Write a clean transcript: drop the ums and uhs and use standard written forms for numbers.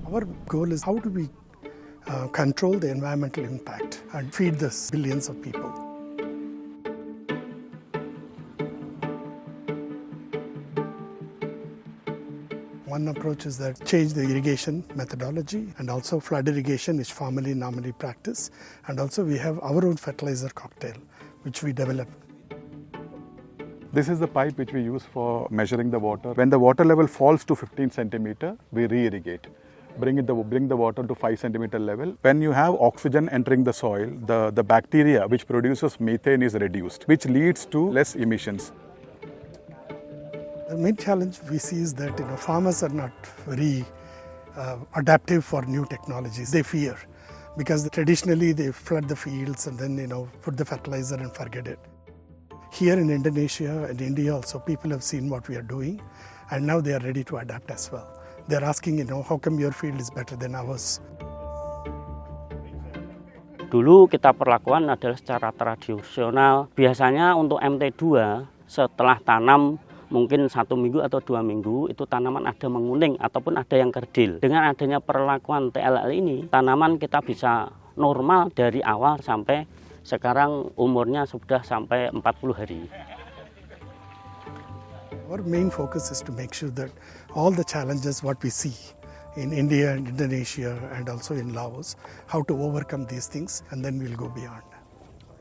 Our goal is how do we control the environmental impact and feed this billions of people. One approach is that change the irrigation methodology, and also flood irrigation is formerly normally practiced, and also we have our own fertilizer cocktail which we develop. This is the pipe which we use for measuring the water. When the water level falls to 15 centimeter, we re-irrigate. Bring the water to 5 centimeter level. When you have oxygen entering the soil, the bacteria which produces methane is reduced, which leads to less emissions. The main challenge we see is that farmers are not very adaptive for new technologies. They fear because traditionally they flood the fields and then put the fertilizer and forget it. Here in Indonesia and India also, people have seen what we are doing, and now they are ready to adapt as well. They are asking, how come your field is better than ours? Dulu kita perlakuan adalah secara tradisional. Biasanya untuk MT2 setelah tanam mungkin 1 minggu atau 2 minggu itu tanaman ada menguning ataupun ada yang kerdil. Dengan adanya perlakuan TLL ini, tanaman kita bisa normal dari awal sampai sekarang umurnya sudah sampai 40 hari. Our main focus is to make sure that all the challenges what we see in India and Indonesia and also in Laos, how to overcome these things, and then we'll go beyond.